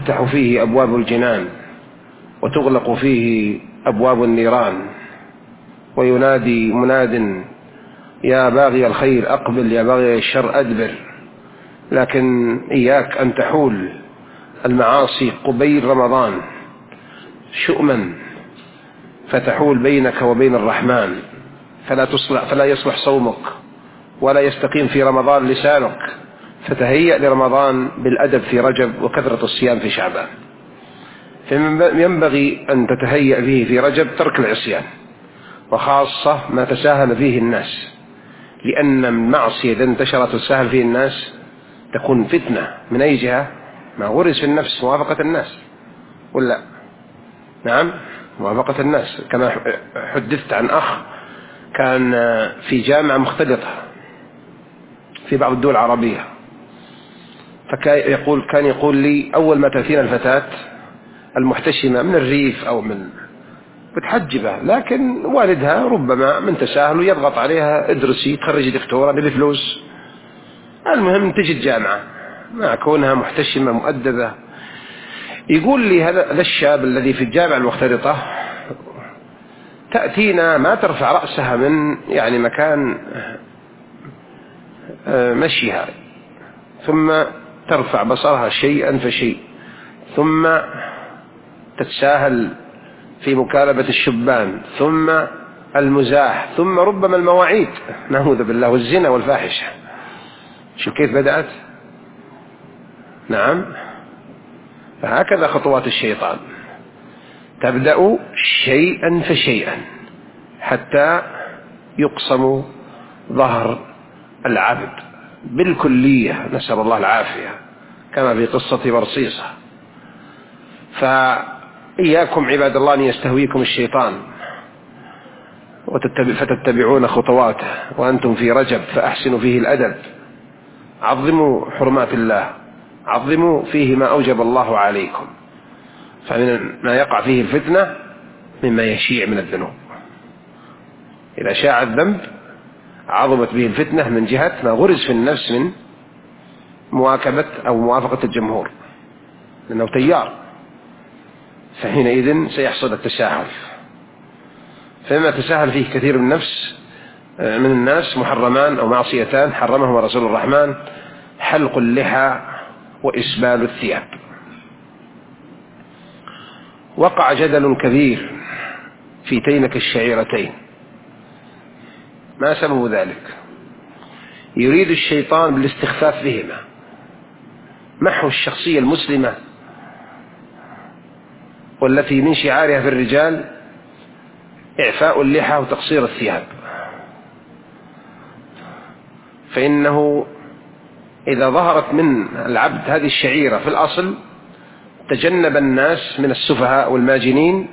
تفتح فيه أبواب الجنان وتغلق فيه أبواب النيران، وينادي مناد يا باغي الخير أقبل يا باغي الشر أدبر، لكن إياك أن تحول المعاصي قبيل رمضان شؤما فتحول بينك وبين الرحمن، فلا يصلح صومك ولا يستقيم في رمضان لسانك، فتهيأ لرمضان بالأدب في رجب وكثرة الصيام في شعبان. فينبغي أن تتهيأ فيه في رجب ترك العصيان، وخاصة ما تساهل فيه الناس، لأن المعصية إذا انتشرت وتساهل فيه الناس تكون فتنة. من أي جهة؟ ما غرس في النفس موافقة الناس، ولا نعم موافقة الناس. كما حدثت عن أخ كان في جامعة مختلطة في بعض الدول العربية، كان يقول لي أول ما تأتينا الفتاة المحتشمة من الريف أو من متحجبة، لكن والدها ربما من تساهل يضغط عليها ادرسي تخرجي دكتوراه بفلوس، المهم تجي الجامعة مع كونها محتشمة مؤدبة. يقول لي هذا الشاب الذي في الجامعة المختلطة تأتينا ما ترفع رأسها من يعني مكان مشيها، ثم ترفع بصرها شيئا فشيء، ثم تتساهل في مكالبة الشبان، ثم المزاح، ثم ربما المواعيد، نعوذ بالله، والزنا والفاحشة. شو كيف بدأت؟ نعم، فهكذا خطوات الشيطان، تبدأ شيئا فشيئا حتى يقسم ظهر العبد بالكلية، نسأل الله العافية، كما في قصة برصيصة. فإياكم عباد الله أن يستهويكم الشيطان فتتبعون خطواته وأنتم في رجب، فأحسنوا فيه الأدب، عظموا حرمات الله، عظموا فيه ما أوجب الله عليكم، فمن ما يقع فيه الفتنة مما يشيع من الذنوب. إذا شاع الذنب عظمت به الفتنة من جهة ما غرز في النفس من مواكبة أو موافقة الجمهور، لأنه تيار، فحينئذ سيحصل التساهل. فإما تساهل فيه كثير من الناس محرمان أو معصيتان حرمهما رسول الرحمن: حلق اللحى وإسبال الثياب. وقع جدل كبير في تينك الشعيرتين، ما سبب ذلك؟ يريد الشيطان بالاستخفاف بهما محو الشخصية المسلمة والتي من شعارها في الرجال إعفاء اللحى وتقصير الثياب، فإنه إذا ظهرت من العبد هذه الشعيرة في الأصل تجنب الناس من السفهاء والماجنين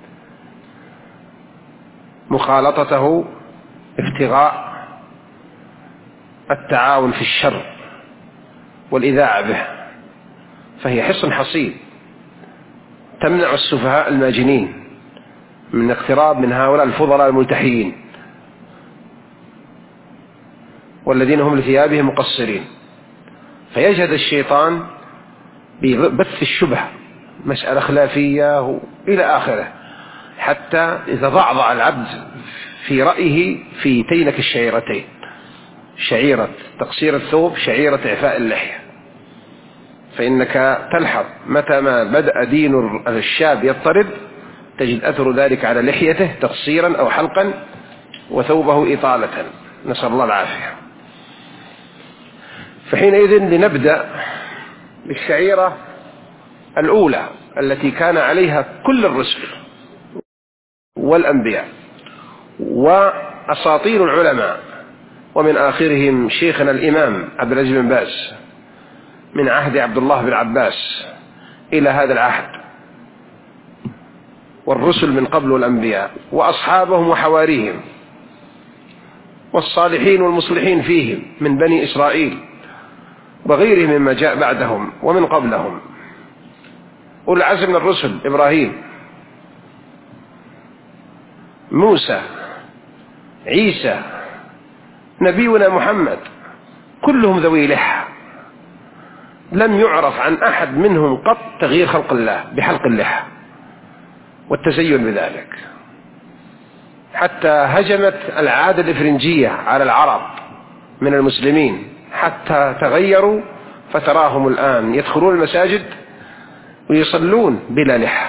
مخالطته ابتغاء التعاون في الشر والإذاعة به، فهي حصن حصين تمنع السفهاء الماجنين من اقتراب من هؤلاء الفضلاء الملتحيين والذين هم لثيابهم مقصرين. فيجهد الشيطان ببث الشبهة، مسألة خلافية إلى آخره، حتى إذا ضعضع العبد في رأيه في تينك الشعيرتين، شعيرة تقصير الثوب، شعيرة إعفاء اللحية، فإنك تلحظ متى ما بدأ دين الشاب يضطرب تجد أثر ذلك على لحيته تقصيرا أو حلقا وثوبه إطالة، نسأل الله العافية. فحينئذ لنبدأ بالشعيرة الأولى التي كان عليها كل الرسل والأنبياء وأساطير العلماء، ومن آخرهم شيخنا الإمام عبد العزيز بن باز من عهد عبد الله بن عباس إلى هذا العهد، والرسل من قبل والأنبياء وأصحابهم وحواريهم والصالحين والمصلحين فيهم من بني إسرائيل وغيرهم مما جاء بعدهم ومن قبلهم، أولي العزم من الرسل: إبراهيم، موسى، عيسى، نبينا محمد، كلهم ذوي لحى، لم يعرف عن أحد منهم قط تغيير خلق الله بحلق اللحى والتزين بذلك، حتى هجمت العادة الإفرنجية على العرب من المسلمين حتى تغيروا، فتراهم الآن يدخلون المساجد ويصلون بلا لحى.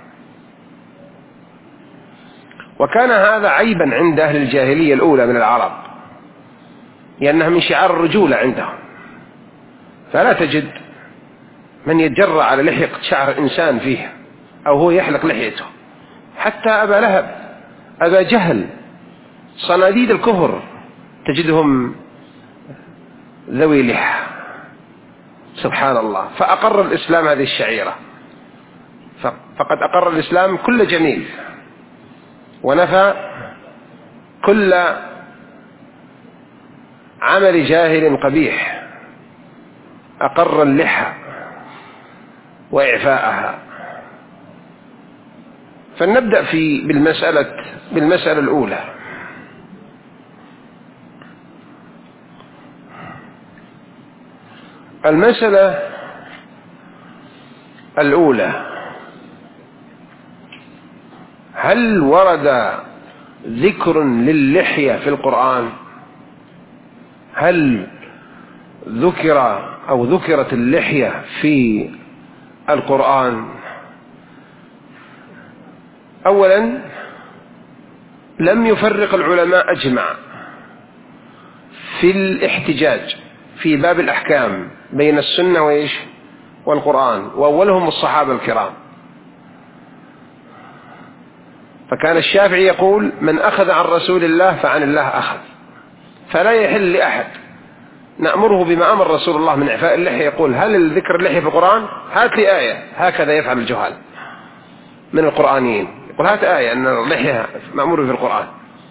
وكان هذا عيبا عند أهل الجاهلية الأولى من العرب، لأنها من شعار الرجولة عندهم، فلا تجد من يتجرأ على لحية شعر إنسان فيه أو هو يحلق لحيته. حتى أبا لهب، أبا جهل، صناديد الكفر تجدهم ذوي لحى، سبحان الله. فأقر الإسلام هذه الشعيرة، فقد أقر الإسلام كل جميل ونفى كل عمل جاهل قبيح، أقر اللحى وإعفاءها. فلنبدأ بالمسألة الأولى. المسألة الأولى: هل ورد ذكر للحية في القرآن؟ هل ذكرت اللحية في القرآن؟ أولا، لم يفرق العلماء أجمع في الاحتجاج في باب الأحكام بين السنة والقرآن، وأولهم الصحابة الكرام. فكان الشافعي يقول: من أخذ عن رسول الله فعن الله أخذ. فلا يحل لأحد نأمره بما أمر رسول الله من إعفاء اللحية يقول: هل الذكر اللحية في القرآن؟ هات لي آية. هكذا يفعل الجهال من القرآنيين، يقول: هات آية أن اللحية مأمور في القرآن.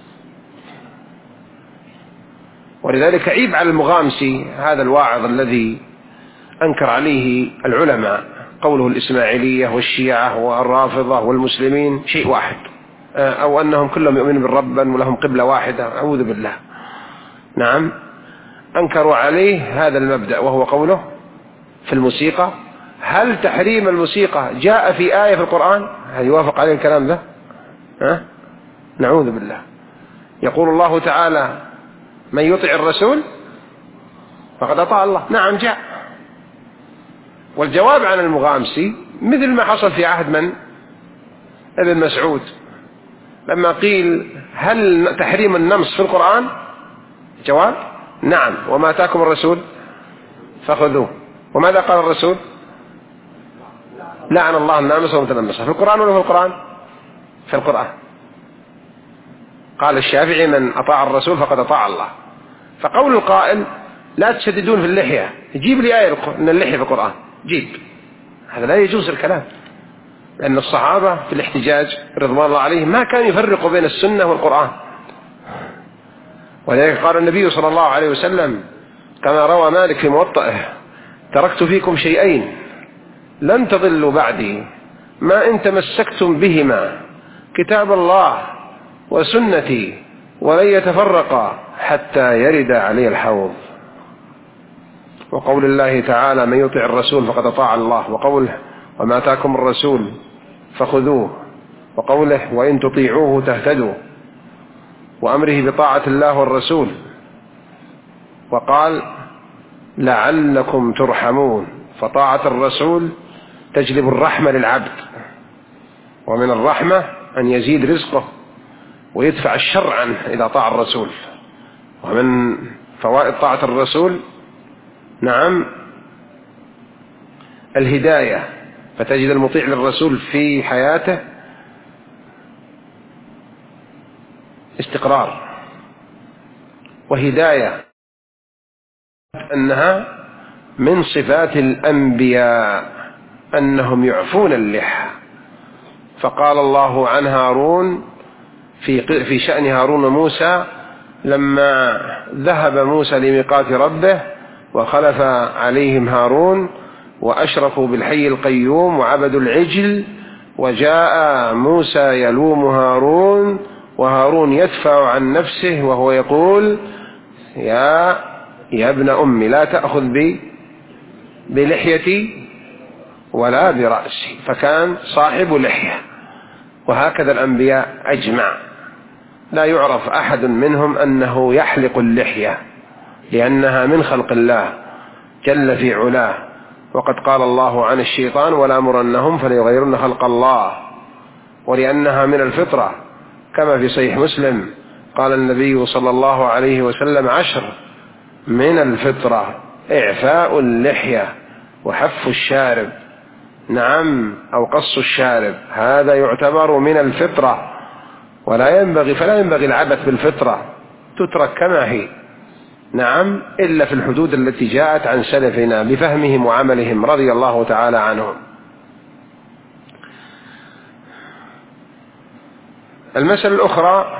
ولذلك عيب على المغامسي هذا الواعظ الذي أنكر عليه العلماء قوله الإسماعيلية والشيعة والرافضة والمسلمين شيء واحد، أو أنهم كلهم يؤمنون بالرب ولهم قبلة واحدة. أعوذ بالله. نعم، أنكروا عليه هذا المبدأ، وهو قوله في الموسيقى: هل تحريم الموسيقى جاء في آية في القرآن؟ هل يوافق عليه الكلام ذا؟ نعوذ بالله. يقول الله تعالى: من يطع الرسول فقد أطاع الله. نعم، جاء. والجواب عن المغامسي مثل ما حصل في عهد من؟ ابن مسعود، لما قيل: هل تحريم النمس في القرآن؟ جواب: نعم، وما آتاكم الرسول فخذوه. وماذا قال الرسول؟ لعن الله النامس والمتنمس. في القرآن ولا في القرآن؟ في القرآن. قال الشافعي: من أطاع الرسول فقد أطاع الله. فقول القائل: لا تشددون في اللحية، جيب لي آية أن اللحية في القرآن، جيب. هذا لا يجوز الكلام، لأن الصحابة في الاحتجاج رضوان الله عليهم ما كانوا يفرقوا بين السنة والقرآن. ولذلك قال النبي صلى الله عليه وسلم كما روى مالك في موطئه: تركت فيكم شيئين لن تضلوا بعدي ما إن تمسكتم بهما، كتاب الله وسنتي، ولن يتفرقا حتى يرد علي الحوض. وقول الله تعالى: من يطع الرسول فقد أطاع الله. وقوله: وما آتاكم الرسول فخذوه. وقوله: وإن تطيعوه تهتدوا. وأمره بطاعة الله والرسول. وقال: لعلكم ترحمون. فطاعة الرسول تجلب الرحمة للعبد، ومن الرحمة أن يزيد رزقه ويدفع الشر عنه إذا طاع الرسول. ومن فوائد طاعة الرسول نعم الهداية، فتجد المطيع للرسول في حياته استقرار وهداية، أنها من صفات الأنبياء أنهم يعفون اللحى. فقال الله عن هارون في شأن هارون وموسى: لما ذهب موسى لميقات ربه وخلف عليهم هارون وأشركوا بالحي القيوم وعبدوا العجل، وجاء موسى يلوم هارون وهارون يدفع عن نفسه وهو يقول: يا ابن أمي لا تأخذ بي بلحيتي ولا برأسي، فكان صاحب لحية. وهكذا الأنبياء أجمع، لا يعرف أحد منهم أنه يحلق اللحية، لأنها من خلق الله جل في علاه. وقد قال الله عن الشيطان: ولا أمرنهم فليغيرن خلق الله. ولأنها من الفطرة، كما في صحيح مسلم قال النبي صلى الله عليه وسلم: 10 من الفطرة: إعفاء اللحية وحف الشارب، نعم، أو قص الشارب، هذا يعتبر من الفطرة. فلا ينبغي العبث بالفطرة، تترك كما هي، نعم، إلا في الحدود التي جاءت عن سلفنا بفهمهم وعملهم رضي الله تعالى عنهم. المسألة الأخرى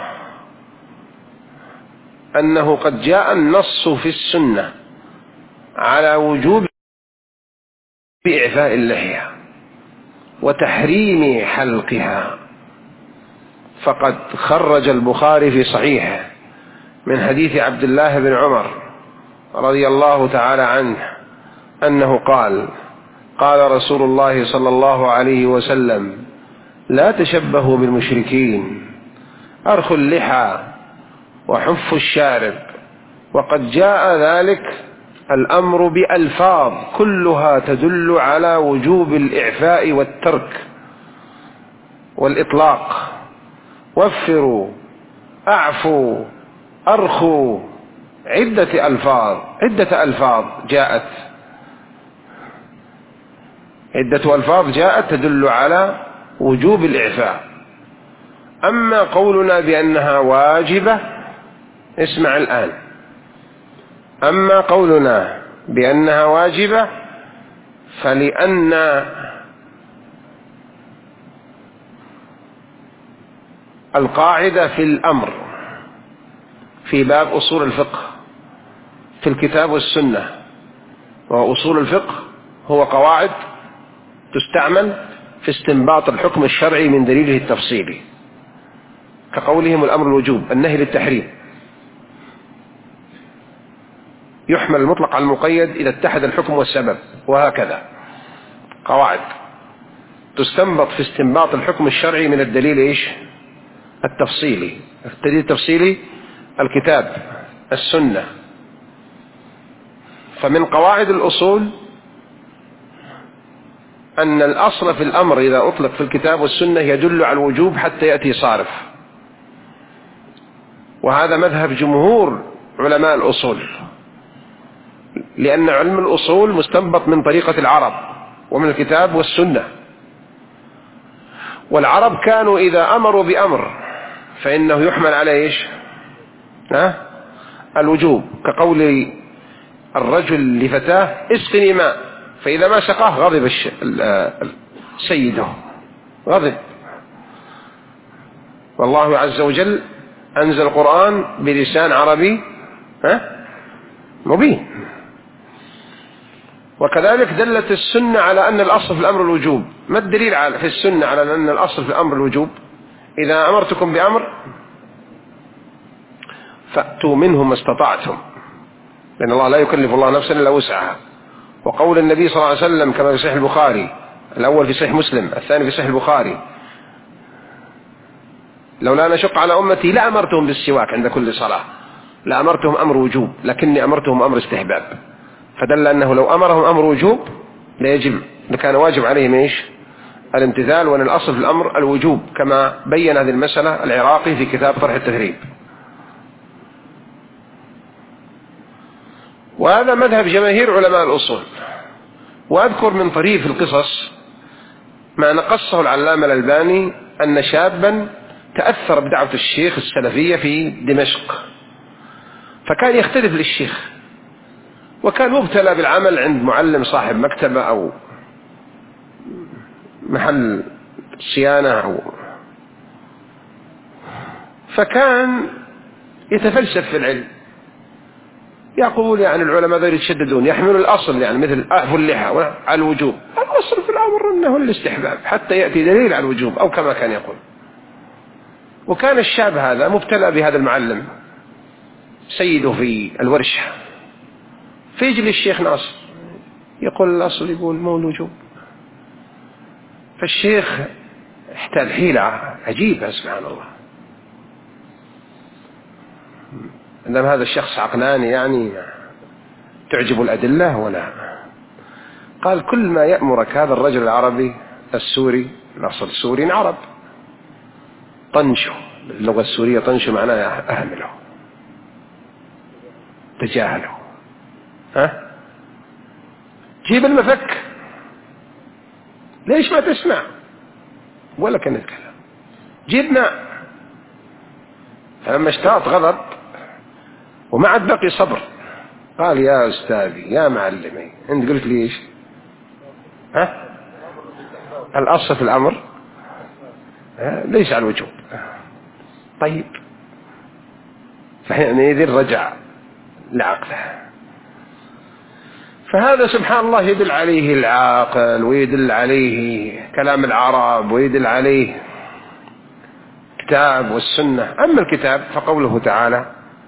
أنه قد جاء النص في السنة على وجوب إعفاء اللحية وتحريم حلقها. فقد خرج البخاري في صحيحه من حديث عبد الله بن عمر رضي الله تعالى عنه أنه قال: قال رسول الله صلى الله عليه وسلم: لا تشبهوا بالمشركين، أرخوا اللحى وحفوا الشارب. وقد جاء ذلك الأمر بألفاظ كلها تدل على وجوب الإعفاء والترك والإطلاق: وفروا، أعفوا، أرخوا، عدة ألفاظ جاءت تدل على وجوب الإعفاء. أما قولنا بأنها واجبة، اسمع الآن، أما قولنا بأنها واجبة فلأن القاعدة في الأمر في باب أصول الفقه في الكتاب والسنة، وأصول الفقه هو قواعد تستعمل في استنباط الحكم الشرعي من دليله التفصيلي، كقولهم: الأمر الوجوب، النهي للتحريم، يحمل المطلق على المقيد إذا اتحد الحكم والسبب، وهكذا قواعد تستنبط في استنباط الحكم الشرعي من الدليل التفصيلي. الدليل التفصيلي الكتاب، السنة. فمن قواعد الأصول أن الأصل في الأمر إذا أطلق في الكتاب والسنة يدل على الوجوب حتى يأتي صارف، وهذا مذهب جمهور علماء الأصول، لأن علم الأصول مستنبط من طريقة العرب ومن الكتاب والسنة. والعرب كانوا إذا أمروا بأمر فإنه يحمل عليه الوجوب، كقول الرجل لفتاه: اسقني ماء، فإذا ما سقاه غضب سيده، غضب. والله عز وجل أنزل القرآن بلسان عربي مبين. وكذلك دلت السنة على أن الأصل في الأمر الوجوب. ما الدليل في السنة على أن الأصل في الأمر الوجوب؟ إذا أمرتكم بأمر فأتوا منه ما استطعتم، لأن الله لا يكلف الله نفسا إلا وسعها. وقول النبي صلى الله عليه وسلم كما في صحيح البخاري، الأول في صحيح مسلم، الثاني في صحيح البخاري: لولا نشق على أمتي لأمرتهم بالسواك عند كل صلاة. لأمرتهم أمر وجوب، لكني أمرتهم أمر استحباب. فدل أنه لو أمرهم أمر وجوب لكان واجب عليهم الامتثال، وأن الأصل في الأمر الوجوب، كما بين هذه المسألة العراقي في كتاب طرح التثريب. وهذا مذهب جماهير علماء الأصول. وأذكر من طريف القصص ما نقصه العلامة الألباني أن شابا تأثر بدعوة الشيخ السلفية في دمشق، فكان يختلف للشيخ، وكان مبتلى بالعمل عند معلم صاحب مكتبة أو محل صيانة فكان يتفلسف في العلم، يقول العلماء ذول يتشددون، يحملون الأصل مثل أعفوا اللحى على الوجوب، الأصل في الأمر أنه الاستحباب حتى يأتي دليل على الوجوب، أو كما كان يقول. وكان الشاب هذا مبتلى بهذا المعلم سيده في الورشة، فيجي للشيخ ناصر يقول الأصل يقول مو الوجوب. فالشيخ احتاج حيلة عجيبة سبحان الله. عندما هذا الشخص عقلاني يعني تعجب الأدلة ولا. قال كل ما يأمرك هذا الرجل العربي السوري، الأصل السوري عرب، طنشه، اللغة السورية طنشه معناها أهمله، تجاهله. ها؟ جيب المفك، ليش ما تسمع ولا كان يتكلم؟ جيبنا. فلما اشتاط غضب وما عاد بقي صبر قال يا أستاذي يا معلمي أنت قلت لي إيش؟ ها؟ الأصل في الأمر ليس على الوجوب. طيب فحينئذ رجع لعقله. فهذا سبحان الله يدل عليه العاقل، ويدل عليه كلام العرب، ويدل عليه كتاب والسنة. أما الكتاب فقوله تعالى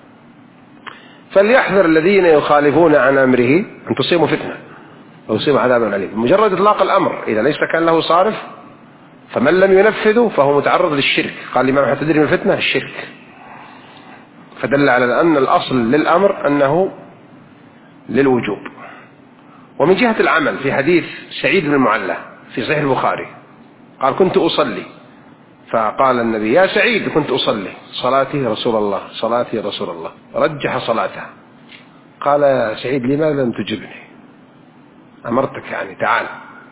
فليحذر الذين يخالفون عن أمره أن تصيبوا فتنة أو يصيبوا عذاب أليم. مجرد إطلاق الأمر إذا ليس كان له صارف فمن لم ينفذه فهو متعرض للشرك. قال الإمام أحمد تدري من الفتنة الشرك. فدل على أن الأصل للأمر أنه للوجوب. ومن جهة العمل في حديث سعيد بن المعلى في صحيح البخاري قال كنت أصلي فقال النبي يا سعيد كنت أصلي صلاتي رسول الله صلاتي رسول الله، رجح صلاته. قال يا سعيد لماذا لم تجبني؟ أمرتك يعني تعال.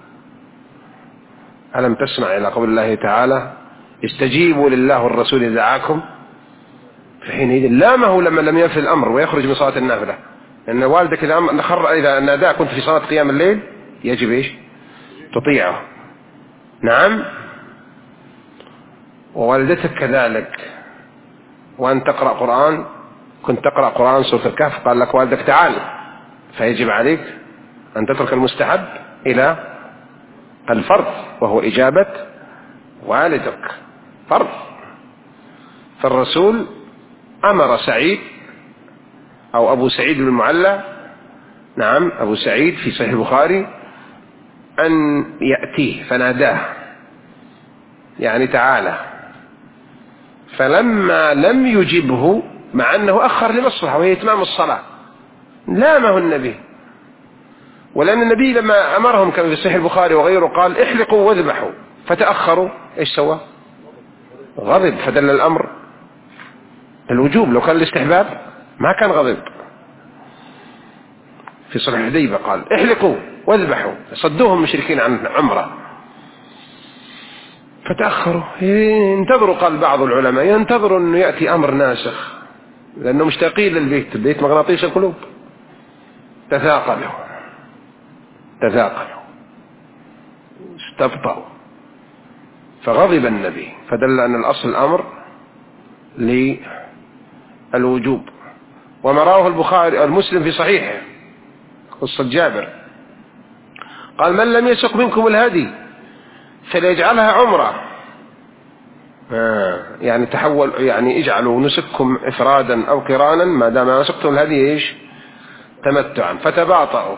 ألم تسمع إلى قول الله تعالى استجيبوا لله والرسول إذا دعاكم؟ في حينئذ لامه لما لم ينفذ الأمر ويخرج من صلاة النافلة. لأن والدك إذا ناداك كنت في صلاة قيام الليل يجب إيش؟ تطيعه. نعم. ووالدتك كذلك. وأن تقرأ قرآن كنت تقرأ قرآن سورة الكهف قال لك والدك تعال، فيجب عليك أن تترك المستحب إلى الفرض وهو إجابة والدك فرض. فالرسول أمر سعيد أو أبو سعيد بن المعلى، نعم أبو سعيد في صحيح البخاري، أن يأتيه فناداه يعني تعالى. فلما لم يجبه مع أنه أخر لمصلحة وهي إتمام الصلاة لامه النبي. ولأن النبي لما أمرهم كما في صحيح البخاري وغيره قال احلقوا واذبحوا فتأخروا إيش سوى؟ غضب. فدل الأمر الوجوب. لو كان الاستحباب ما كان غضب. في صلح الحديبية قال احلقوا واذبحوا صدوهم مشركين عن عمره فتأخروا. ينتظروا قال بعض العلماء ينتظروا أنه يأتي أمر ناسخ لأنه مشتاقين للبيت. البيت مغناطيس القلوب. تثاقلوا استبطأوا فغضب النبي. فدل أن الأصل الأمر للوجوب. وما رواه البخاري المسلم في صحيحه قصة جابر قال من لم يسق منكم الهدي فليجعلها عمرة. يعني تحول يعني اجعلوا نسككم إفرادا أو قرانا ما دام نسقتم الهدي إيش تمتعا فتباطؤوا.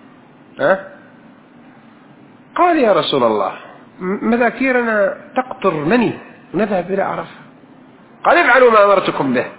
قال يا رسول الله مذاكيرنا تقطر مني نذهب إلى عرفة. قال افعلوا ما أمرتكم به.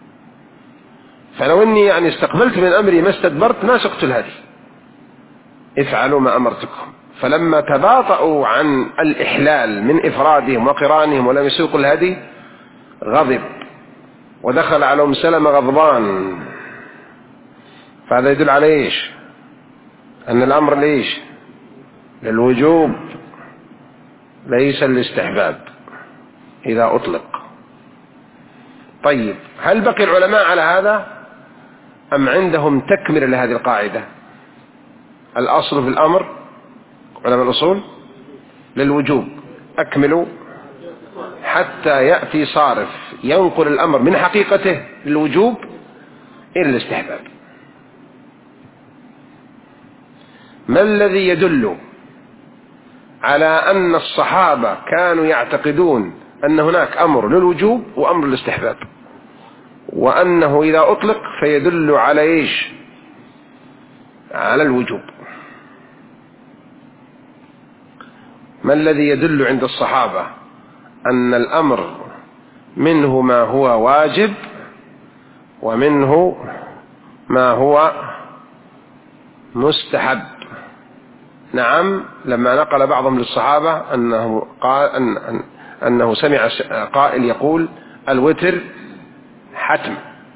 فلو أني يعني استقبلت من أمري ما استدبرت ما سقت الهدي. افعلوا ما أمرتكم. فلما تباطؤوا عن الإحلال من إفرادهم وقرانهم ولم يسوقوا الهدي غضب ودخل على أم سلمة غضبان. فهذا يدل على إيش؟ أن الأمر ليش؟ للوجوب ليس الاستحباب إذا أطلق. طيب هل بقي العلماء على هذا أم عندهم تكمل لهذه القاعدة؟ الأصل في الأمر علماء الأصول للوجوب أكملوا حتى يأتي صارف ينقل الأمر من حقيقته للوجوب إلى الاستحباب. ما الذي يدل على أن الصحابة كانوا يعتقدون أن هناك أمر للوجوب وأمر للاستحباب وأنه إذا أطلق فيدل على إيش؟ على الوجوب. ما الذي يدل عند الصحابة أن الأمر منه ما هو واجب ومنه ما هو مستحب؟ نعم، لما نقل بعضهم للصحابة أنه قال أنه سمع قائل يقول الوتر حتم،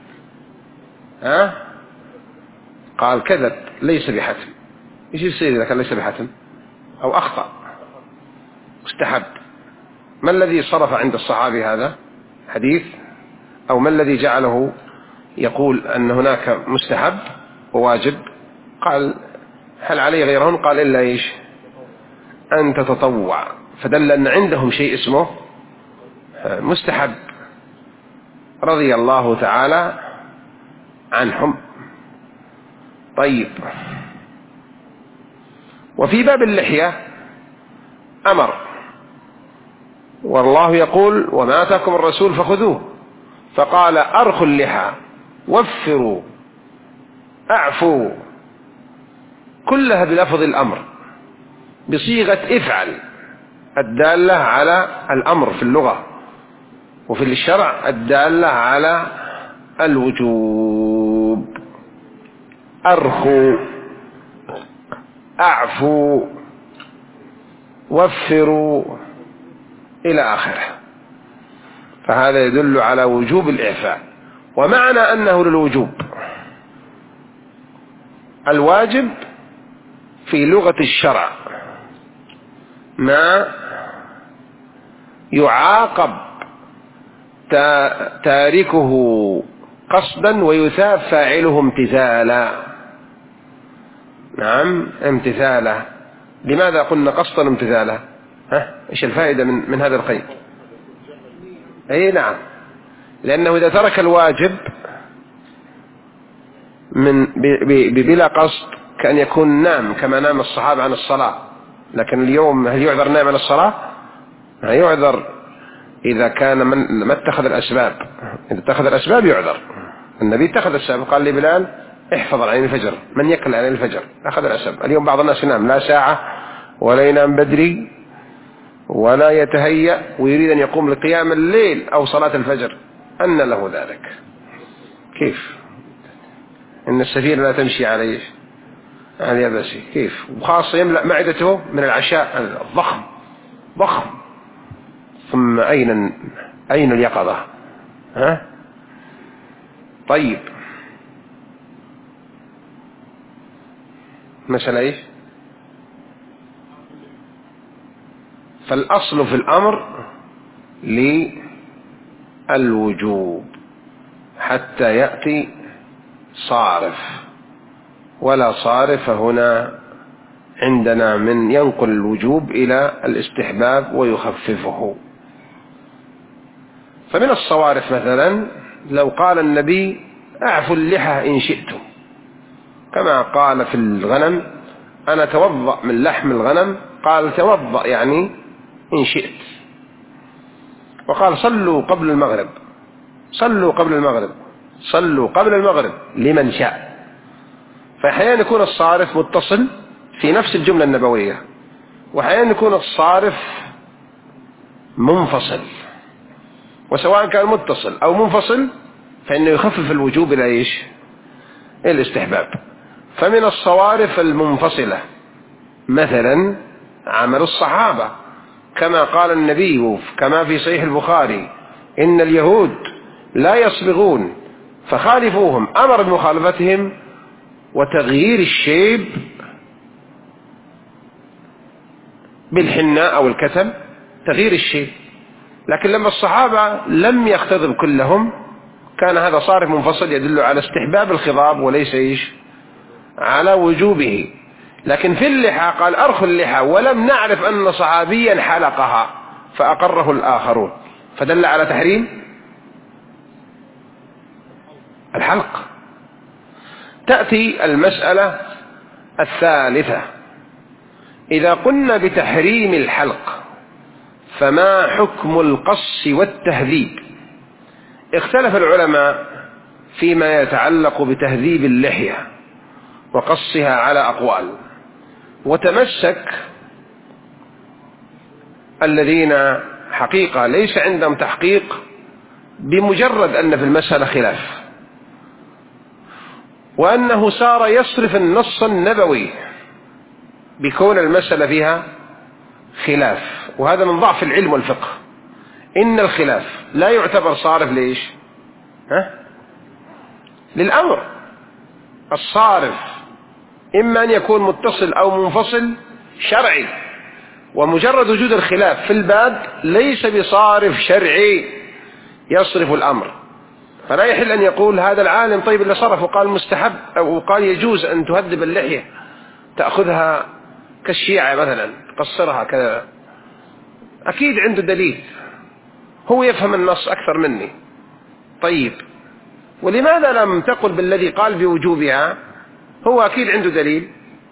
قال كذب، ليس بحتم. ايش يصير إذا كان ليس بحتم أو أخطأ؟ مستحب. ما الذي صرف عند الصحابي هذا حديث؟ أو ما الذي جعله يقول أن هناك مستحب وواجب؟ قال هل علي غيرهم؟ قال إلا إيش؟ أن تتطوع. فدل أن عندهم شيء اسمه مستحب، رضي الله تعالى عنهم. طيب، وفي باب اللحية أمر، والله يقول وما آتاكم الرسول فخذوه، فقال أرخوا اللحى، وفروا، أعفوا، كلها بلفظ الأمر بصيغة افعل الدالة على الأمر في اللغة، وفي الشرع الدالة على الوجوب. أرخوا، أعفوا، وفروا إلى آخره. فهذا يدل على وجوب الإعفاء. ومعنى أنه للوجوب، الواجب في لغة الشرع ما يعاقب تاركه قصدا ويثاب فاعله امتثالا. نعم، امتثالا. لماذا قلنا قصدا امتثالا؟ ايش الفائدة من هذا القيد؟ اي نعم، لأنه إذا ترك الواجب بلا قصد كأن يكون نام، كما نام الصحابة عن الصلاة. لكن اليوم هل يعذر نام عن الصلاة؟ يعذر إذا كان ما اتخذ الأسباب. إذا اتخذ الأسباب يعذر. النبي اتخذ الأسباب، قال لبلال احفظ عن الفجر، من يكل عن الفجر أخذ الأسباب. اليوم بعض الناس ينام لا ساعة ولا ينام بدري ولا يتهيأ ويريد أن يقوم لقيام الليل أو صلاة الفجر، أن له ذلك؟ كيف؟ إن السفينة لا تمشي على يبسي. كيف؟ وخاصة يملأ معدته من العشاء الضخم ضخم. ثم أين اليقظة؟ طيب، مسألة إيش؟ فالأصل في الأمر للوجوب حتى يأتي صارف، ولا صارف هنا عندنا من ينقل الوجوب إلى الاستحباب ويخففه. فمن الصوارف مثلا لو قال النبي أعفوا اللحى إن شئتم، كما قال في الغنم أنا توضأ من لحم الغنم، قال توضأ يعني إن شئت. وقال صلوا قبل المغرب، صلوا قبل المغرب، صلوا قبل المغرب لمن شاء. فأحيانا يكون الصارف متصل في نفس الجملة النبوية، وأحيانا يكون الصارف منفصل، وسواء كان متصل أو منفصل فإنه يخفف الوجوب إلى إيش؟ الاستحباب. فمن الصوارف المنفصلة مثلا عمل الصحابة، كما قال النبي كما في صحيح البخاري إن اليهود لا يصبغون فخالفوهم، أمر بمخالفتهم وتغيير الشيب بالحناء أو الكتم، تغيير الشيب. لكن لما الصحابة لم يختضب كلهم كان هذا صارف منفصل يدل على استحباب الخضاب وليس إيش؟ على وجوبه. لكن في اللحى قال أرخوا اللحى، ولم نعرف أن صحابيا حلقها فأقره الآخرون، فدل على تحريم الحلق. تأتي المسألة الثالثة، إذا قلنا بتحريم الحلق فما حكم القص والتهذيب؟ اختلف العلماء فيما يتعلق بتهذيب اللحية وقصها على أقوال، وتمسك الذين حقيقة ليس عندهم تحقيق بمجرد أن في المسألة خلاف، وأنه صار يصرف النص النبوي بكون المسألة فيها خلاف. وهذا من ضعف العلم والفقه. إن الخلاف لا يعتبر صارف ليش؟ للأمر. الصارف إما أن يكون متصل أو منفصل شرعي، ومجرد وجود الخلاف في الباب ليس بصارف شرعي يصرف الأمر. فلا يحل أن يقول هذا العالم طيب اللي صرف وقال مستحب أو قال يجوز أن تهذب اللحية تأخذها كالشيعة مثلا تقصرها كذا، أكيد عنده دليل، هو يفهم النص أكثر مني. طيب ولماذا لم تقل بالذي قال بوجوبها؟ هو أكيد عنده دليل،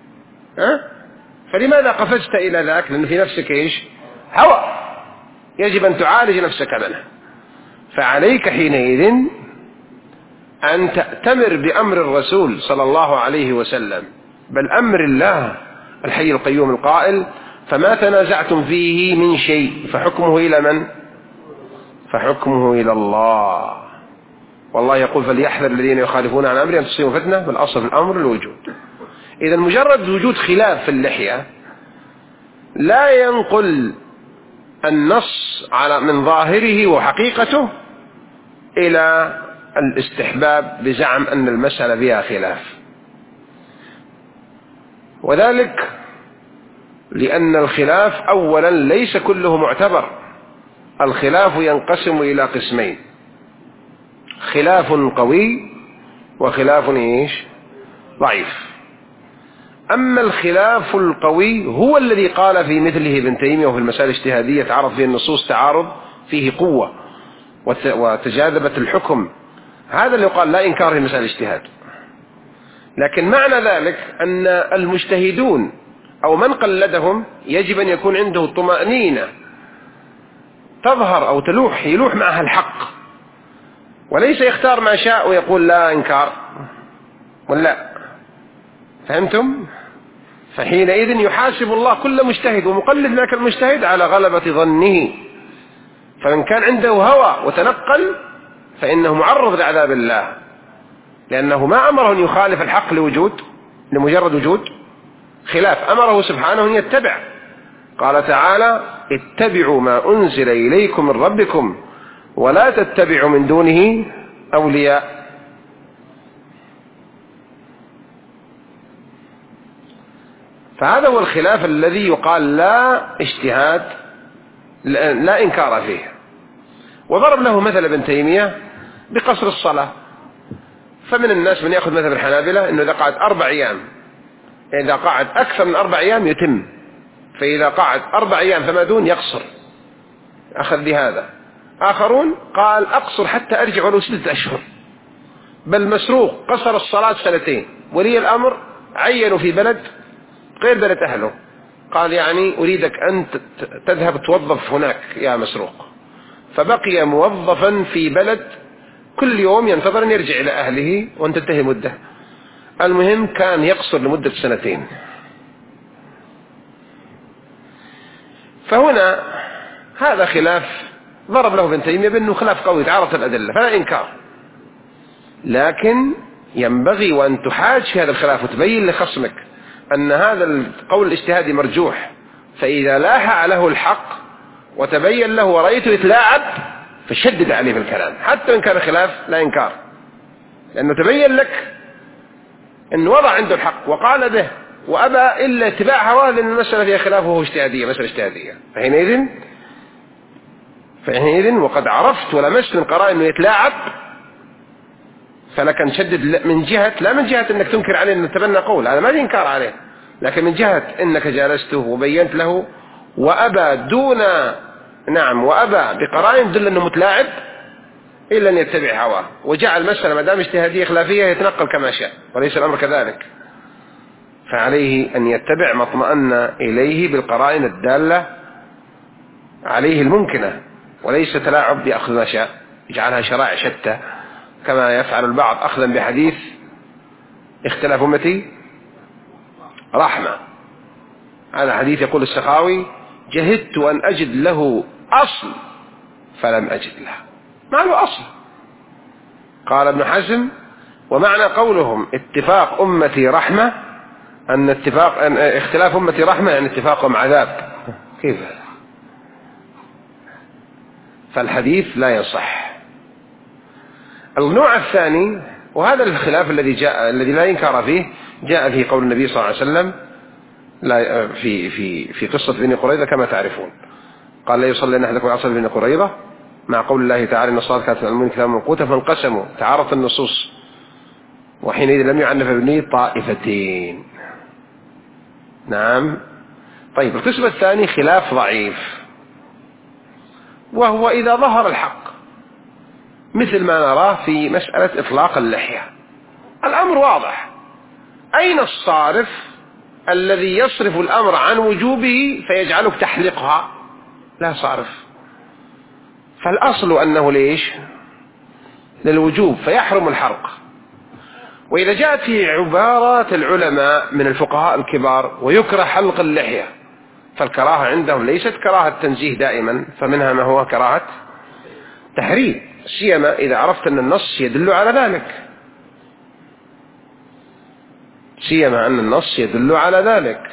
فلماذا قفزت إلى ذاك؟ لأن في نفسك إيش؟ هوى، يجب أن تعالج نفسك منه. فعليك حينئذ أن تأتمر بأمر الرسول صلى الله عليه وسلم، بل أمر الله الحي القيوم القائل فما تنازعتم فيه من شيء فحكمه إلى من؟ فحكمه إلى الله. والله يقول فليحذر الذين يخالفون عن أمره أن تصيبهم فتنة، بالأصل الأمر الوجود. إذا مجرد وجود خلاف في اللحية لا ينقل النص على من ظاهره وحقيقته إلى الاستحباب بزعم أن المسألة فيها خلاف. وذلك لأن الخلاف أولا ليس كله معتبر. الخلاف ينقسم إلى قسمين: خلاف قوي وخلاف إيش؟ ضعيف. أما الخلاف القوي هو الذي قال في مثله ابن تيمية وفي المسائل الاجتهادية تعرف فيه النصوص تعارض فيه قوة وتجاذبت الحكم، هذا اللي يقال لا إنكار في مسائل الاجتهاد. لكن معنى ذلك أن المجتهدون أو من قلدهم يجب أن يكون عنده طمأنينة تظهر أو يلوح معها الحق، وليس يختار ما شاء ويقول لا إنكار ولا. فهمتم؟ فحينئذ يحاسب الله كل مجتهد ومقلد ذاك المجتهد على غلبة ظنه. فمن كان عنده هوى وتنقل فإنه معرض لعذاب الله، لأنه ما أمره أن يخالف الحق لمجرد وجود خلاف، أمره سبحانه أن يتبع. قال تعالى اتبعوا ما أنزل إليكم من ربكم ولا تتبعوا من دونه أولياء. فهذا هو الخلاف الذي يقال لا اجتهاد لا إنكار فيه. وضرب له مثل ابن تيمية بقصر الصلاة. فمن الناس من يأخذ مثل الحنابلة أنه إذا قعد 4 أيام، إذا قعد أكثر من 4 أيام يتم، فإذا قعد 4 أيام فما دون يقصر، أخذ بهذا. آخرون قال أقصر حتى أرجع ولو 6 أشهر. بل مسروق قصر الصلاة 2 ولي الأمر عينوا في بلد غير بلد أهله، قال يعني أريدك أن تذهب توظف هناك يا مسروق، فبقي موظفا في بلد كل يوم ينتظر أن يرجع إلى أهله وأن تنتهي مدة. المهم كان يقصر لمدة 2. فهنا هذا خلاف ضرب له ابن تيمية بأنه خلاف قوي تعارضت الأدلة فلا إنكار، لكن ينبغي وأن تحاج في هذا الخلاف وتبين لخصمك أن هذا القول الاجتهادي مرجوح. فإذا لاح عليه الحق وتبين له ورأيته يتلاعب فشدد عليه بالكلام حتى إن كان خلاف لا إنكار، لأنه تبين لك أنه وضع عنده الحق وقال به وأبى إلا اتباع هواه، لأن المسألة فيها خلاف وهو اجتهادية، مسألة اجتهادية. فحينئذ وقد عرفت ولمست من قراءة أنه يتلاعب، فلك نشدد من جهة لا من جهة أنك تنكر عليه أنه تبنى قول، هذا ما في إنكار عليه، لكن من جهة أنك جالسته وبينت له وأبى وأبى بقرائن تدل أنه متلاعب إلا أن يتبع هواه، وجعل مسألة ما دام اجتهادية خلافية يتنقل كما شاء، وليس الأمر كذلك. فعليه أن يتبع ما اطمأن إليه بالقرائن الدالة عليه الممكنة، وليس تلاعب بأخذ ما شاء يجعلها شرائع شتى كما يفعل البعض أخذا بحديث اختلاف أمتي رحمة. هذا حديث يقول السخاوي جهدت أن أجد له أصل فلم أجد له، ما له أصل. قال ابن حزم: ومعنى قولهم اتفاق أمتي رحمة أن اختلاف أمتي رحمة يعني اتفاقهم عذاب. كيف هذا؟ فالحديث لا يصح. النوع الثاني، وهذا الخلاف الذي لا إنكار فيه، جاء في قول النبي صلى الله عليه وسلم لا في قصة بني قريظة كما تعرفون، قال: لا يصلي أحدكم العصر بني قريظة، مع قول الله تعالى: إن الصلاة كانت على المؤمنين كتابا موقوتا، فانقسموا، تعارضت النصوص، وحينئذ لم يعنف ابني طائفتين. نعم. طيب، القسم الثاني خلاف ضعيف، وهو إذا ظهر الحق، مثل ما نراه في مسألة إطلاق اللحية. الأمر واضح، أين الصارف الذي يصرف الأمر عن وجوبه فيجعلك تحلقها؟ لا صارف. فالأصل أنه ليش؟ للوجوب، فيحرم الحلق. وإذا جاءت في عبارات العلماء من الفقهاء الكبار ويكره حلق اللحية، فالكراهة عندهم ليست كراهة تنزيه دائما، فمنها ما هو كراهة تحريم، سيما إذا عرفت أن النص يدل على ذلك، سيما أن النص يدل على ذلك.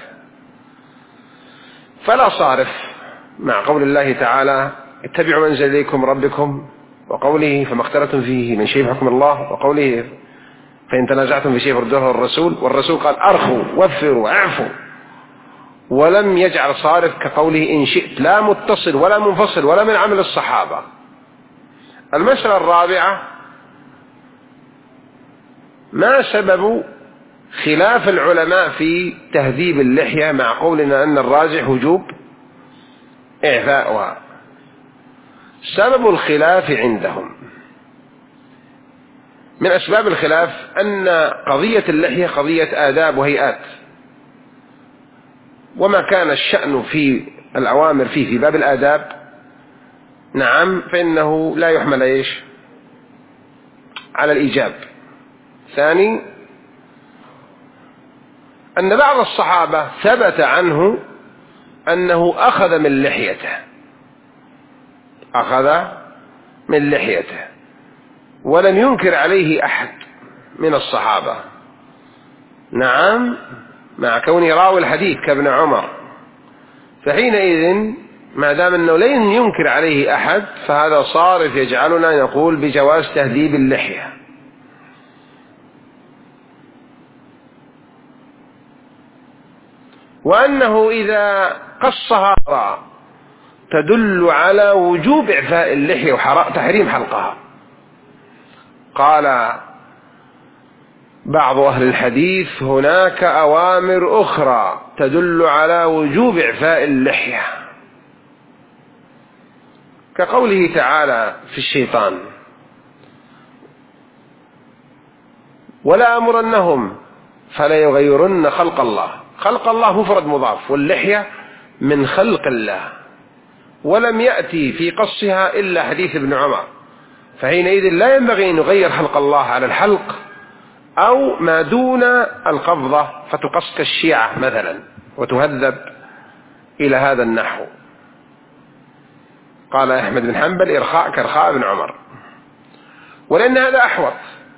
فلا صارف، مع قول الله تعالى: اتبعوا ما أنزل إليكم ربكم، وقوله: فما اختلفتم فيه من شيء فحكم الله، وقوله: فإن تنازعتم في شيء فردوه الرسول، والرسول قال: أرخوا وفروا اعفوا، ولم يجعل صارف كقوله: إن شئت، لا متصل ولا منفصل ولا من عمل الصحابة. المسألة الرابعة: ما سبب خلاف العلماء في تهذيب اللحية، مع قولنا أن الراجح وجوب إعفاؤها؟ سبب الخلاف عندهم، من أسباب الخلاف أن قضية اللحية قضية آداب وهيئات، وما كان الشأن في الأوامر في باب الآداب، نعم، فإنه لا يحمل إيش على الإيجاب. ثاني، أن بعض الصحابة ثبت عنه أنه أخذ من لحيته ولم ينكر عليه أحد من الصحابة، نعم، مع كونه راوي الحديث كابن عمر. فحينئذ ما دام أنه لن ينكر عليه أحد، فهذا صارف يجعلنا نقول بجواز تهذيب اللحية. وأنه إذا قصها تدل على وجوب إعفاء اللحية وتحريم حلقها. قال بعض أهل الحديث: هناك أوامر أخرى تدل على وجوب إعفاء اللحية، كقوله تعالى في الشيطان: ولا أمرنهم فلا يغيرن خلق الله. خلق الله مفرد مضاف، واللحية من خلق الله، ولم يأتي في قصها إلا حديث ابن عمر، فحينئذ لا ينبغي أن نغير خلق الله على الحلق أو ما دون القبضة فتقص كالشيعة مثلا وتهذب إلى هذا النحو. قال أحمد بن حنبل: إرخاء كرخاء ابن عمر. ولأن هذا أحوط،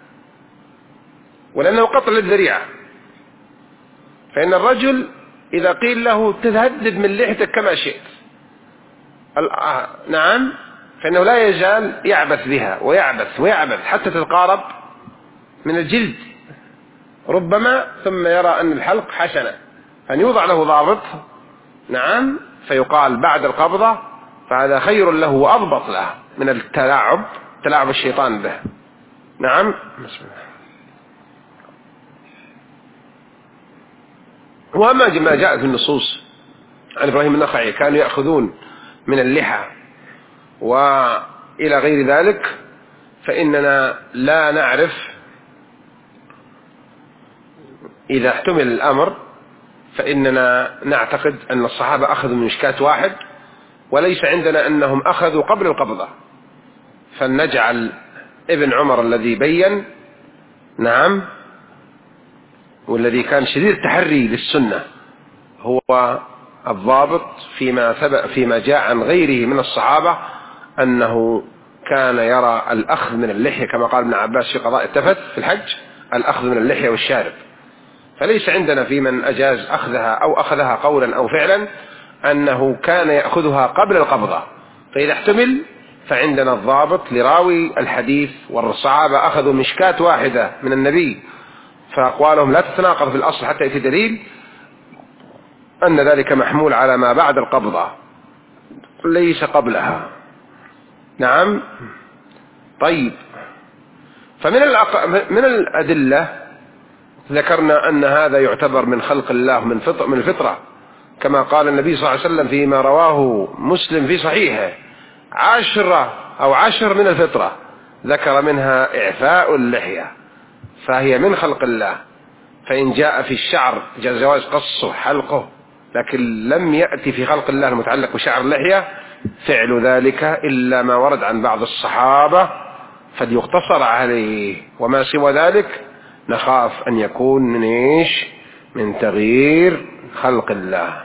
ولأنه قطع للذريعة. فإن الرجل إذا قيل له: تهذب من لحيتك كما شئت، نعم، فإنه لا يزال يعبث بها ويعبث حتى تتقارب من الجلد ربما، ثم يرى أن الحلق حسنة، فأن يوضع له ضابط، نعم، فيقال بعد القبضة، فهذا خير له وأضبط له من تلاعب الشيطان به. نعم. وأما ما جاء في النصوص عن إبراهيم النخعي كانوا يأخذون من اللحى وإلى غير ذلك، فإننا لا نعرف إذا احتمل الأمر، فإننا نعتقد أن الصحابة أخذوا من مشكات واحد، وليس عندنا أنهم أخذوا قبل القبضة، فلنجعل ابن عمر الذي بين، نعم، والذي كان شديد التحري للسنة، هو الضابط فيما جاء عن غيره من الصحابة أنه كان يرى الأخذ من اللحية كما قال ابن عباس في قضاء التفت في الحج، الأخذ من اللحية والشارب. فليس عندنا في من أجاز أخذها أو أخذها قولا أو فعلا أنه كان يأخذها قبل القبضة. فإذا احتمل فعندنا الضابط لراوي الحديث، والصحابة أخذوا مشكاة واحدة من النبي فأقوالهم لا تتناقض في الأصل حتى يأتي دليل أن ذلك محمول على ما بعد القبضة ليس قبلها. نعم. طيب، من الأدلة ذكرنا أن هذا يعتبر من خلق الله من الفطرة، كما قال النبي صلى الله عليه وسلم فيما رواه مسلم في صحيحه: 10 من الفطرة، ذكر منها إعفاء اللحية، فهي من خلق الله. فإن جاء في الشعر جواز قصه حلقه، لكن لم يأتي في خلق الله المتعلق بشعر اللحية فعل ذلك إلا ما ورد عن بعض الصحابة فليقتصر عليه، وما سوى ذلك نخاف أن يكون من تغيير خلق الله.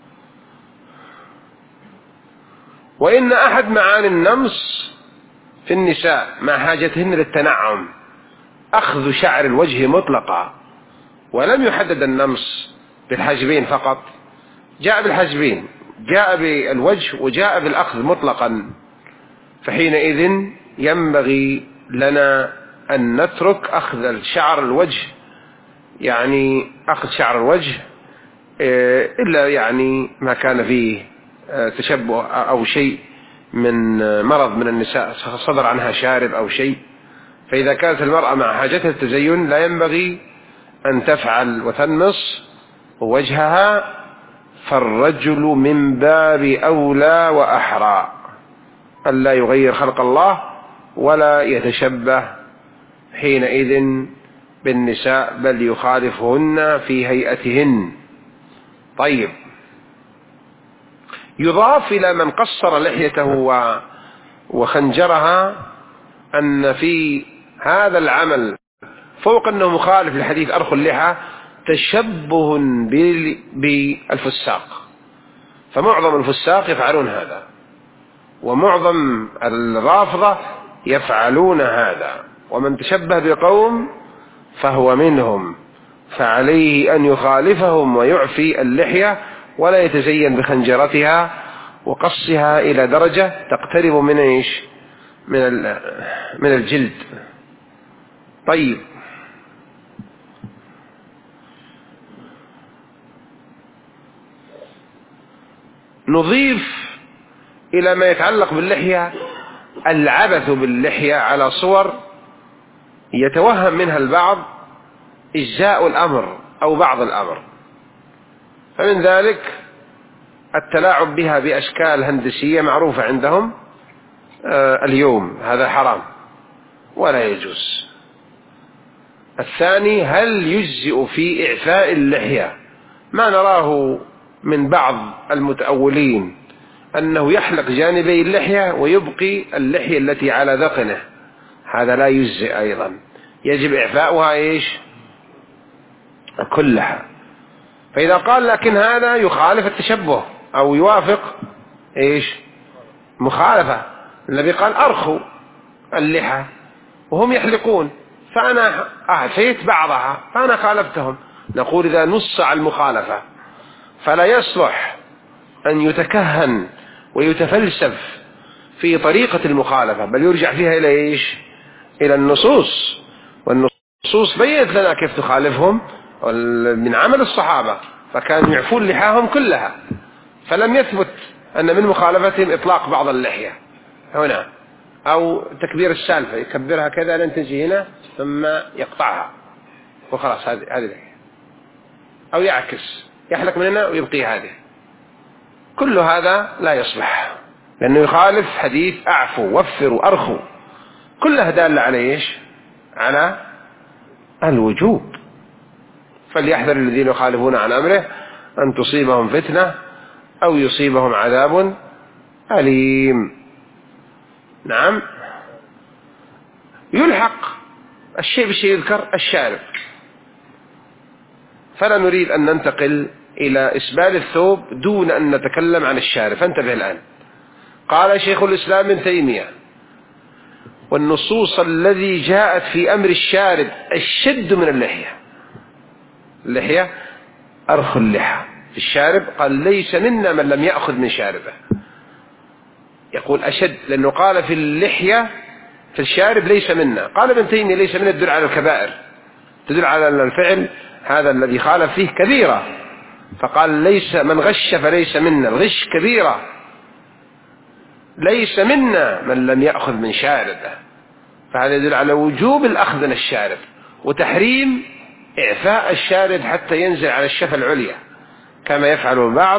وإن أحد معاني النمص في النساء مع حاجتهن للتنعم أخذ شعر الوجه مطلقا، ولم يحدد النمص بالحاجبين فقط، جاء بالحاجبين، جاء بالوجه، وجاء بالأخذ مطلقا. فحينئذ ينبغي لنا أن نترك أخذ شعر الوجه، يعني أخذ شعر الوجه إلا ما كان فيه تشبه أو شيء من مرض من النساء صدر عنها شارب أو شيء. فإذا كانت المرأة مع حاجتها التزين لا ينبغي أن تفعل وتنمص وجهها، فالرجل من باب أولى وأحرى ألا يغير خلق الله ولا يتشبه حينئذ بالنساء، بل يخالفهن في هيئتهن. طيب، يضاف إلى من قصر لحيته وخنجرها أن في هذا العمل فوق أنه مخالف لحديث أرخوا اللحى تشبه بالفساق، فمعظم الفساق يفعلون هذا، ومعظم الرافضة يفعلون هذا، ومن تشبه بقوم فهو منهم، فعليه أن يخالفهم ويعفي اللحية ولا يتزين بخنجرتها وقصها إلى درجة تقترب من الجلد. طيب، نضيف إلى ما يتعلق باللحية العبث باللحية على صور يتوهم منها البعض إجزاء الأمر أو بعض الأمر، فمن ذلك التلاعب بها بأشكال هندسية معروفة عندهم اليوم، هذا حرام ولا يجوز. الثاني: هل يجزئ في إعفاء اللحية ما نراه من بعض المتأولين أنه يحلق جانبي اللحية ويبقي اللحية التي على ذقنه، هذا لا يجزئ أيضا، يجب إعفاؤها كلها. فإذا قال لكن هذا يخالف التشبه أو يوافق مخالفة، النبي قال أرخوا اللحى وهم يحلقون، فأنا أعفيت بعضها فأنا خالفتهم. نقول إذا نص على المخالفة فلا يصلح أن يتكهن ويتفلسف في طريقة المخالفة، بل يرجع فيها إلى النصوص، والنصوص بيّنت لنا كيف تخالفهم من عمل الصحابة، فكانوا يعفون لحاهم كلها، فلم يثبت أن من مخالفتهم إطلاق بعض اللحية هنا أو تكبير السالفة يكبرها كذا لن تجي هنا ثم يقطعها وخلاص هذه اللحية، أو يعكس يحلق من هنا ويبقي هذه. كل هذا لا يصلح لأنه يخالف حديث أعفوا وفروا أرخوا، كلها دالة على على الوجوب. فليحذر الذين يخالفون عن أمره أن تصيبهم فتنة أو يصيبهم عذاب أليم. نعم. يلحق الشيء بالشيء يذكر الشارب، فلا نريد أن ننتقل إلى إسبال الثوب دون أن نتكلم عن الشارب. فانتبه الآن. قال شيخ الإسلام ابن تيمية: والنصوص الذي جاءت في أمر الشارب الشد من اللحية. اللحية أرخ اللحى. في الشارب قال: ليس منا من لم يأخذ من شاربه. يقول أشد لأنه قال في اللحية في الشارب ليس منا. قال ابن تيمية: ليس منا تدل على الكبائر، تدل على أن الفعل هذا الذي خالف فيه كبيرة، فقال: ليس من غش فليس منا. الغش كبيرة. ليس منا من لم يأخذ من شاربه. فهذا يدل على وجوب الأخذ من الشارب وتحريم إعفاء الشارب حتى ينزل على الشفة العليا كما يفعل البعض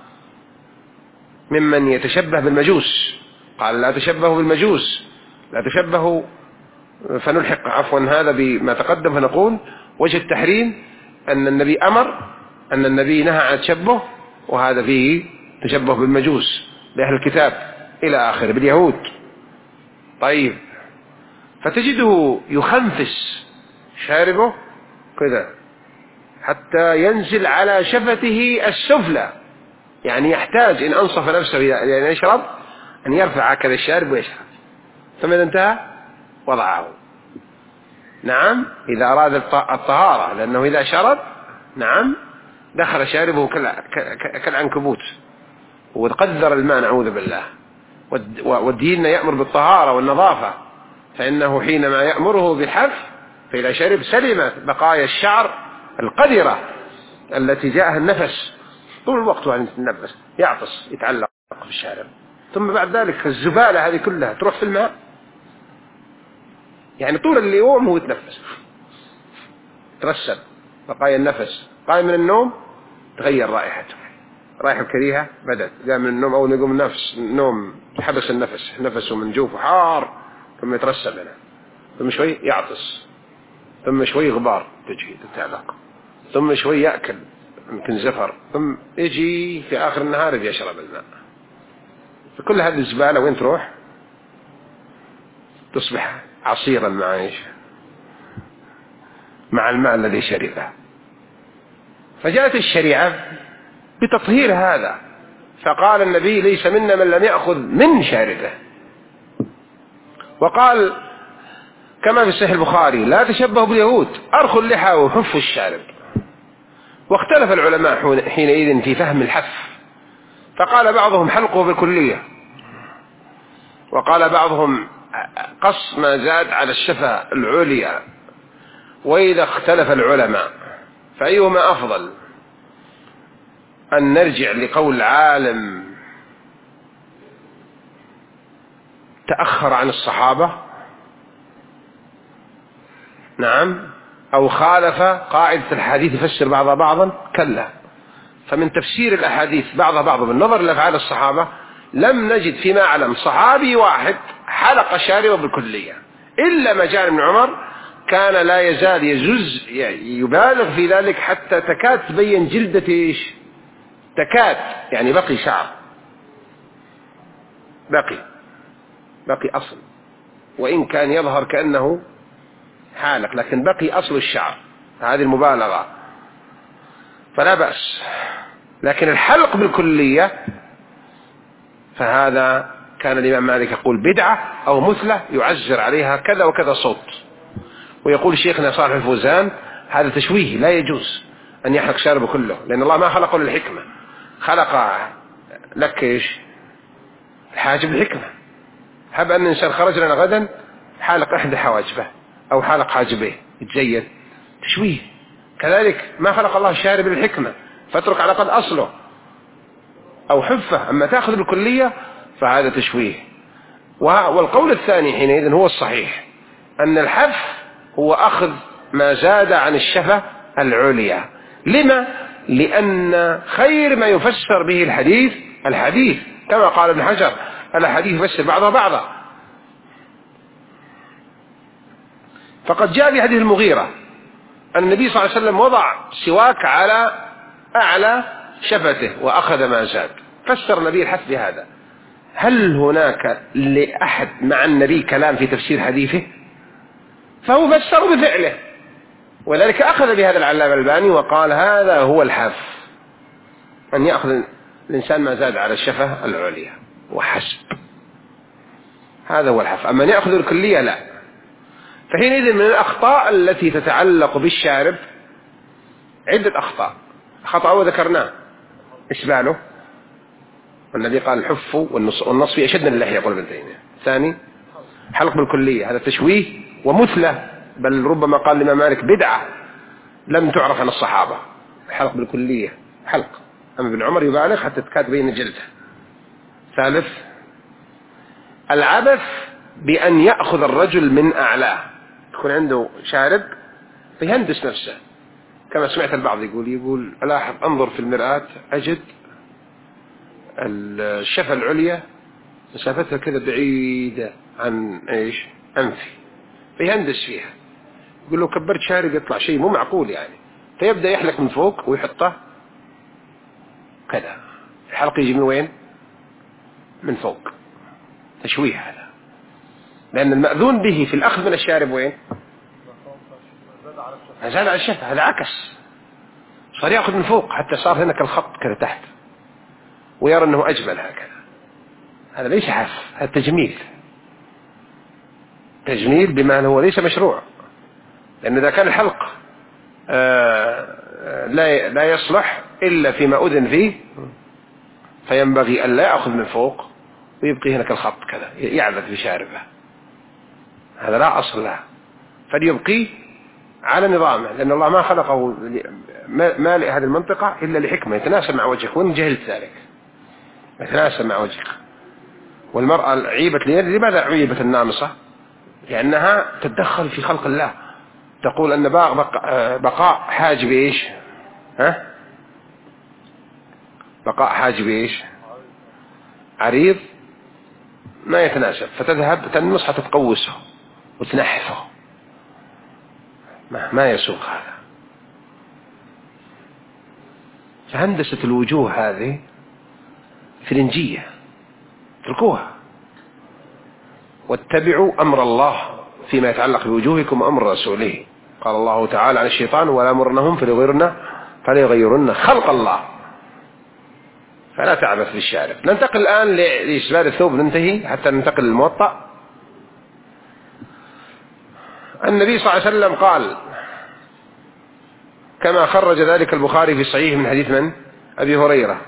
ممن يتشبه بالمجوس. قال: لا تشبهوا بالمجوس، لا تشبهوا. فنلحق عفوا هذا بما تقدم، فنقول وجه التحريم أن النبي أمر، أن النبي نهى عن التشبه، وهذا فيه تشبه بالمجوس بأهل الكتاب إلى آخره باليهود. طيب، فتجده يخنفس شاربه كذا حتى ينزل على شفته السفلى، يعني يحتاج إن أنصف نفسه يعني يشرب أن يرفع هكذا الشارب ويشرب، ثم إذا انتهى وضعه. نعم، إذا أراد الطهارة، لأنه إذا شرب نعم دخل شاربه كالعنكبوت وقدر الماء نعوذ بالله. والدين يأمر بالطهارة والنظافة، فإنه حينما يأمره بالحف فإذا شرب سلمت بقايا الشعر القذرة التي جاءها النفس طول الوقت وأن يتنفس يعطس يتعلق بالشارب، ثم بعد ذلك الزبالة هذه كلها تروح في الماء، يعني طول اليوم هو يتنفس، ترسب بقايا النفس. قائم من النوم تغير رائحته، رائحة كريهة بدت، جاء من النوم أو يقوم نفس النوم حبس النفس، نفسه من جوفه حار، ثم يترسب هنا، ثم شوي يعطس، ثم شوي غبار تجي تتعلق، ثم شوي يأكل يمكن زفر، ثم يجي في آخر النهار يشرب الماء. فكل هذه الزبالة وين تروح؟ تصبح عصيرا مع الماء الذي شربه. فجاءت الشريعة بتطهير هذا، فقال النبي: ليس منا من لم يأخذ من شاربه. وقال كما في صحيح البخاري: لا تشبهوا باليهود، أرخوا اللحى وحفوا الشارب. واختلف العلماء حينئذ في فهم الحف، فقال بعضهم حلقه بالكلية، وقال بعضهم قص ما زاد على الشفة العليا. وإذا اختلف العلماء فأيهما أفضل؟ أن نرجع لقول عالم تأخر عن الصحابة نعم، أو خالف قاعدة الحديث يفسر بعضها بعضا؟ كلا. فمن تفسير الأحاديث بعضها بعضا بالنظر لأفعال الصحابة لم نجد فيما أعلم صحابي واحد حلق شاربه بالكلية، إلا ما جاء ابن عمر كان لا يزال يجز يبالغ في ذلك حتى تكاد تبين جلدة إيش، تكاد يعني بقي شعر، بقي أصل، وإن كان يظهر كأنه حالق لكن بقي أصل الشعر، هذه المبالغة فلا بأس. لكن الحلق بالكلية فهذا كان الإمام مالك يقول بدعة أو مثلة يعزر عليها كذا وكذا صوت. ويقول شيخنا صالح الفوزان: هذا تشويه، لا يجوز أن يحلق شاربه كله، لأن الله ما خلقه للحكمة، خلق لك إيش؟ الحاجب الحكمة. هب أن الإنسان خرج لنا غدا حالق إحدى حواجبه أو حالق حاجبيه يتزين، تشويه. كذلك ما خلق الله الشارب للحكمة، فاترك على قد أصله أو حفة، أما تأخذ بالكلية فهذا تشويه. والقول الثاني حينئذ هو الصحيح، أن الحف هو أخذ ما زاد عن الشفة العليا. لما؟ لأن خير ما يفسر به الحديث كما قال ابن حجر: الحديث يفسر بعضها بعضا. فقد جاء في حديث المغيرة أن النبي صلى الله عليه وسلم وضع سواك على أعلى شفته وأخذ ما زاد، فسر النبي الحث بهذا. هل هناك لأحد مع النبي كلام في تفسير حديثه؟ فهو فسر بفعله، ولذلك أخذ بهذا العلامة الألباني وقال: هذا هو الحث، أن يأخذ الإنسان ما زاد على الشفة العليا وحسب، هذا هو الحف. أما أن يأخذ الكلية لا. فحينئذ من الأخطاء التي تتعلق بالشارب عدة أخطاء. خطأ وذكرناه إسباله، والنبي قال الحف والنصف أشد من اللحية يقول ابن تيمية. ثاني حلق بالكلية، هذا تشويه ومثلة، بل ربما قال الإمام مالك بدعة لم تعرف عن الصحابة الحلق بالكلية حلق. أما ابن عمر يبالغ حتى تكاد بين جلده. ثالث العبث بأن يأخذ الرجل من أعلاه، يكون عنده شارب فيهندس نفسه، كما سمعت البعض يقول ألاحظ أنظر في المرآة أجد الشفة العليا مسافتها كذا بعيدة عن إيش أنفي، فيهندس فيها. يقول له كبرت شارب يطلع شيء مو معقول يعني، فيبدأ يحلق من فوق ويحطه كذا. الحلق يجي من وين؟ من فوق. تشويه هذا، لأن المأذون به في الأخذ من الشارب وين؟ زاد على الشفة، هذا عكس، صار يأخذ من فوق حتى صار هنا كالخط كذا تحت، ويرى أنه أجمل هكذا. هذا ليس حف، هذا تجميل، تجميل بما هو ليس مشروع. لأن إذا كان الحلق لا يصلح إلا فيما أذن فيه، فينبغي أن لا يأخذ من فوق ويبقي هنا كالخط كذا يعبث بشاربه، هذا لا أصل له. فليبقي على نظامه، لأن الله ما خلقه ما لهذه المنطقة إلا لحكمة يتناسب مع وجهك، وإن جهلت ذلك يتناسب مع وجهك. والمرأة عيبة لماذا عيبت النامصة؟ لأنها تتدخل في خلق الله. تقول أن بقاء حاجب إيش؟ بقاء حاجب إيش؟ عريض ما يتناسب، فتذهب تنمص حتى تقوسه وتنحفه، ما يسوق هذا. فهندسة الوجوه هذه فرنجية، تركوها واتبعوا أمر الله فيما يتعلق بوجوهكم أمر رسوله. قال الله تعالى عن الشيطان ولا مرنهم فليغيرن خلق الله، فلا تعبث بالشارب. ننتقل الآن لإسبال الثوب، ننتهي حتى ننتقل للموطأ. النبي صلى الله عليه وسلم قال كما خرج ذلك البخاري في صحيح من حديث من؟ أبي هريرة،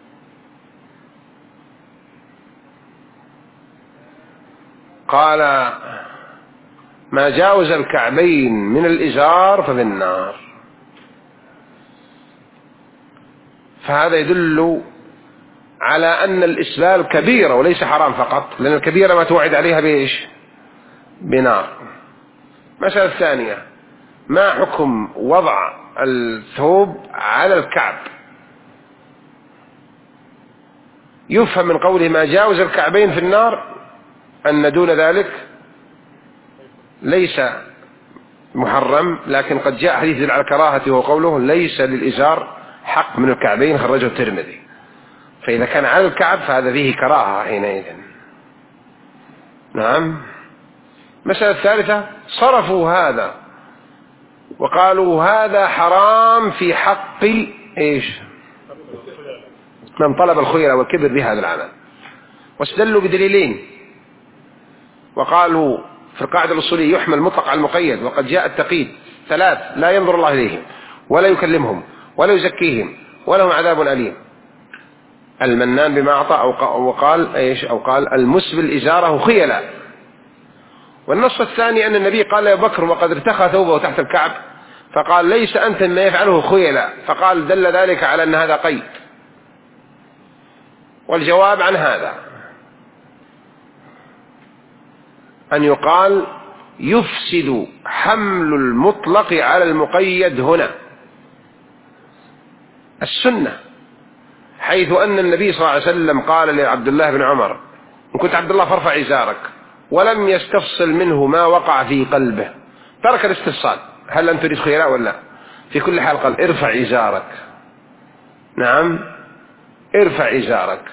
قال ما جاوز الكعبين من الإزار ففي النار. فهذا يدل على أن الإسبال كبيرة وليس حرام فقط، لأن الكبيرة ما توعد عليها بإيش؟ بنار. مسألة الثانية، ما حكم وضع الثوب على الكعب؟ يفهم من قوله ما جاوز الكعبين في النار أن دون ذلك ليس محرم، لكن قد جاء حديث يدل على كراهته وقوله ليس للإزار حق من الكعبين، خرجه الترمذي. فإذا كان على الكعب فهذا فيه كراهة حينئذ. نعم. مسألة الثالثة، صرفوا هذا وقالوا هذا حرام في حق إيش؟ من طلب الخير والكبر بهذا العمل، واستدلوا بدليلين. وقالوا في القاعدة الأصولية يحمل مطلق على المقيد، وقد جاء التقييد 3 لا ينظر الله إليهم ولا يكلمهم ولا يزكيهم ولهم عذاب أليم. المنان بما أعطى، أو قال إيش؟ أو قال المسبل إزاره خيلا. والنص الثاني أن النبي قال يا بكر وقد ارتخى ثوبه تحت الكعب، فقال ليس أنت ما يفعله خيلا، فقال دل ذلك على أن هذا قيد. والجواب عن هذا أن يقال يفسد حمل المطلق على المقيد هنا السنة، حيث أن النبي صلى الله عليه وسلم قال لعبد الله بن عمر إن كنت عبد الله فارفع إزارك، ولم يستفصل منه ما وقع في قلبه، ترك الاستفصال هل أن تريد خيراء ولا. في كل حال قال ارفع إزارك. نعم ارفع إزارك.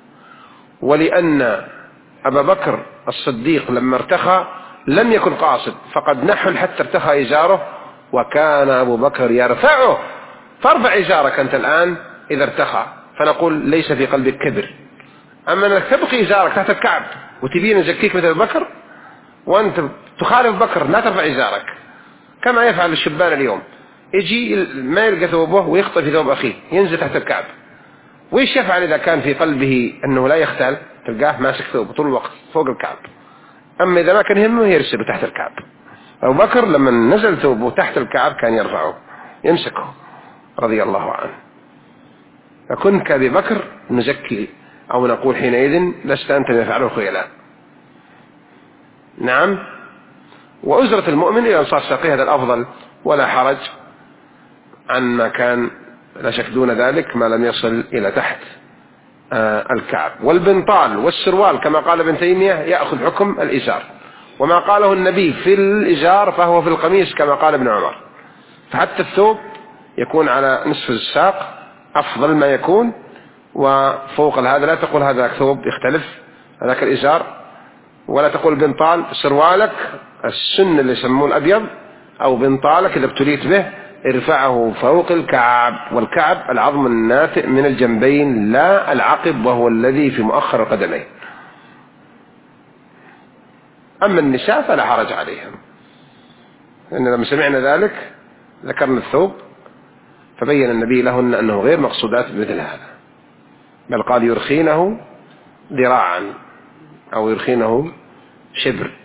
ولأن أبا بكر الصديق لما ارتخى لم يكن قاصد، فقد نحل حتى ارتخى إزاره، وكان أبو بكر يرفعه، فارفع إزارك أنت الآن إذا ارتخى، فنقول ليس في قلبك كبر. أما أنك تبقي إزارك تحت الكعب وتبين نزكيك مثل بكر، وأنت تخالف بكر لا ترفع إزارك، كما يفعل الشبان اليوم، يجي ما يلقى ثوبه ويخطف في ثوب أخيه ينزل تحت الكعب. وإيش يفعل إذا كان في قلبه أنه لا يختال؟ تلقاه ماسك ثوبه طول الوقت فوق الكعب. أما إذا ما كان همه يرسله تحت الكعب. أبو بكر لما نزل ثوبه تحت الكعب كان يرفعه يمسكه رضي الله عنه. فكن كأبي بكر نزكي أو نقول حينئذ لست أنت من يفعله الخيلاء. نعم. وأزرة المؤمن إذا انصاص ساقيه هذا الأفضل ولا حرج عما كان، لا شك دون ذلك ما لم يصل إلى تحت الكعب. والبنطال والسروال كما قال ابن تيمية يأخذ حكم الإزار، وما قاله النبي في الإزار فهو في القميص كما قال ابن عمر. فحتى الثوب يكون على نصف الساق أفضل ما يكون، وفوق هذا لا تقول هذا ثوب يختلف هذاك الإزار، ولا تقول بنطال. سروالك السن اللي يسموه الأبيض أو بنطالك إذا ابتليت به ارفعه فوق الكعب، والكعب العظم الناتئ من الجنبين لا العقب وهو الذي في مؤخر القدمين. أما النساء فلا حرج عليهم، لأن لما سمعنا ذلك ذكرنا الثوب فبين النبي لهن أنه غير مقصودات مثل هذا، بل قال يرخينه ذراعا أو يرخينه شبر.